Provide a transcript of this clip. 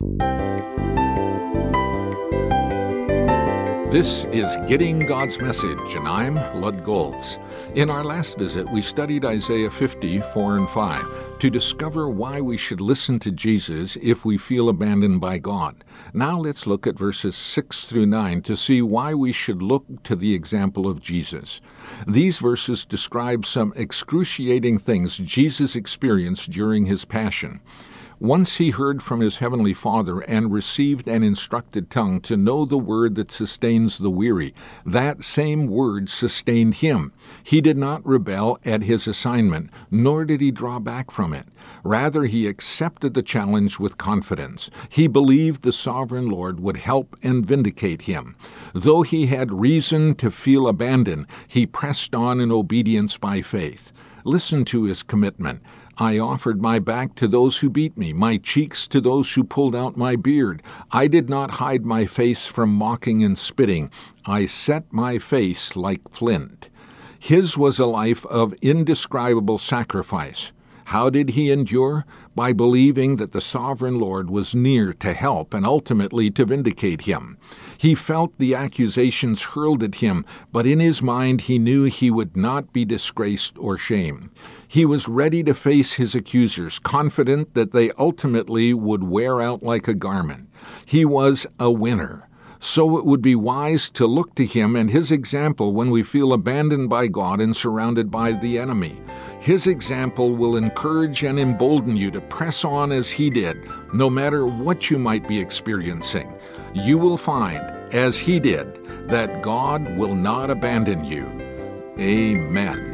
This is Getting God's Message, and I'm Lud Goltz. In our last visit, we studied Isaiah 50, 4 and 5, to discover why we should listen to Jesus if we feel abandoned by God. Now let's look at verses 6 through 9 to see why we should look to the example of Jesus. These verses describe some excruciating things Jesus experienced during his passion. Once he heard from his heavenly Father and received an instructed tongue to know the word that sustains the weary. That same word sustained him. He did not rebel at his assignment, nor did he draw back from it. Rather, he accepted the challenge with confidence. He believed the sovereign Lord would help and vindicate him. Though he had reason to feel abandoned, he pressed on in obedience by faith. Listen to his commitment. I offered my back to those who beat me, my cheeks to those who pulled out my beard. I did not hide my face from mocking and spitting. I set my face like flint. His was a life of indescribable sacrifice. How did he endure? By believing that the sovereign Lord was near to help and ultimately to vindicate him. He felt the accusations hurled at him, but in his mind he knew he would not be disgraced or shamed. He was ready to face his accusers, confident that they ultimately would wear out like a garment. He was a winner. So it would be wise to look to him and his example when we feel abandoned by God and surrounded by the enemy. His example will encourage and embolden you to press on as he did, no matter what you might be experiencing. You will find, as he did, that God will not abandon you. Amen.